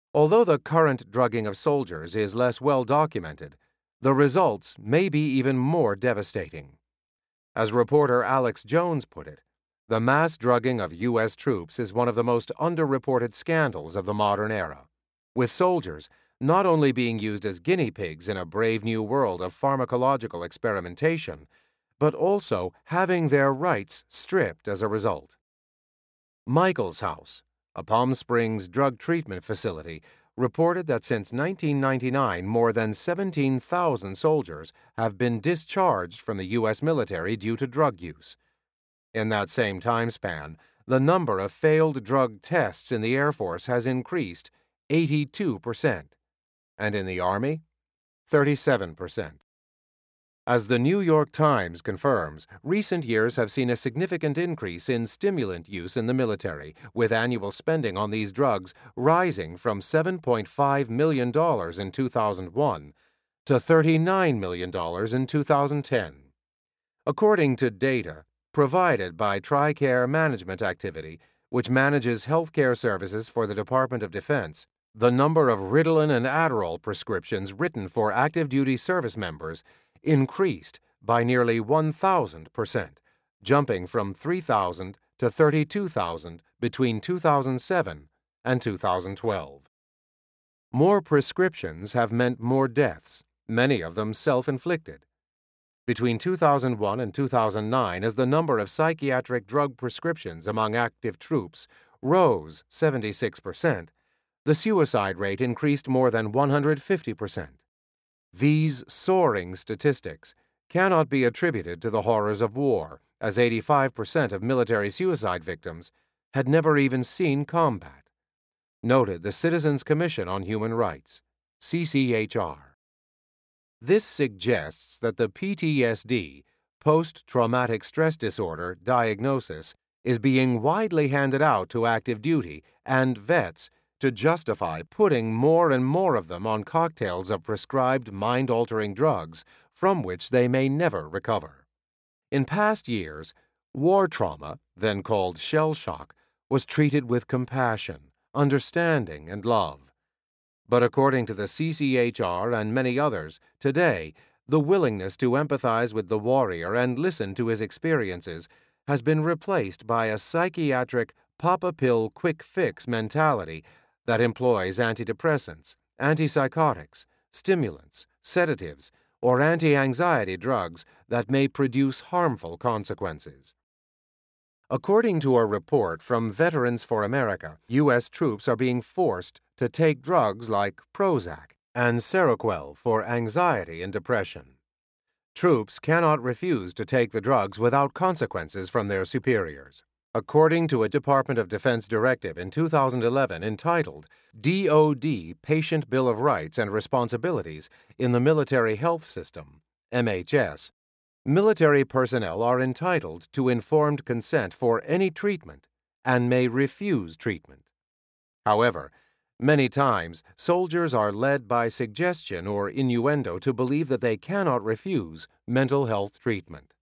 Although the current drugging of soldiers is less well documented, the results may be even more devastating. As reporter Alex Jones put it, the mass drugging of U.S. troops is one of the most underreported scandals of the modern era, with soldiers not only being used as guinea pigs in a brave new world of pharmacological experimentation, but also having their rights stripped as a result. Michael's House, a Palm Springs drug treatment facility, reported that since 1999 more than 17,000 soldiers have been discharged from the U.S. military due to drug use. In that same time span, the number of failed drug tests in the Air Force has increased 82%, and in the Army, 37%. As the New York Times confirms, recent years have seen a significant increase in stimulant use in the military, with annual spending on these drugs rising from $7.5 million in 2001 to $39 million in 2010. According to data provided by TRICARE Management Activity, which manages healthcare services for the Department of Defense, the number of Ritalin and Adderall prescriptions written for active duty service members increased by nearly 1,000%, jumping from 3,000 to 32,000 between 2007 and 2012. More prescriptions have meant more deaths, many of them self-inflicted. Between 2001 and 2009, as the number of psychiatric drug prescriptions among active troops rose 76%, the suicide rate increased more than 150%. These soaring statistics cannot be attributed to the horrors of war, as 85% of military suicide victims had never even seen combat, noted the Citizens Commission on Human Rights, CCHR. This suggests that the PTSD, post-traumatic stress disorder, diagnosis is being widely handed out to active duty and vets to justify putting more and more of them on cocktails of prescribed mind-altering drugs from which they may never recover. In past years, war trauma, then called shell shock, was treated with compassion, understanding, and love. But according to the CCHR and many others, today, the willingness to empathize with the warrior and listen to his experiences has been replaced by a psychiatric pop-a-pill quick-fix mentality that employs antidepressants, antipsychotics, stimulants, sedatives, or anti-anxiety drugs that may produce harmful consequences. According to a report from Veterans for America, U.S. troops are being forced to take drugs like Prozac and Seroquel for anxiety and depression. Troops cannot refuse to take the drugs without consequences from their superiors. According to a Department of Defense directive in 2011 entitled DoD Patient Bill of Rights and Responsibilities in the Military Health System, MHS, military personnel are entitled to informed consent for any treatment and may refuse treatment. However, many times soldiers are led by suggestion or innuendo to believe that they cannot refuse mental health treatment.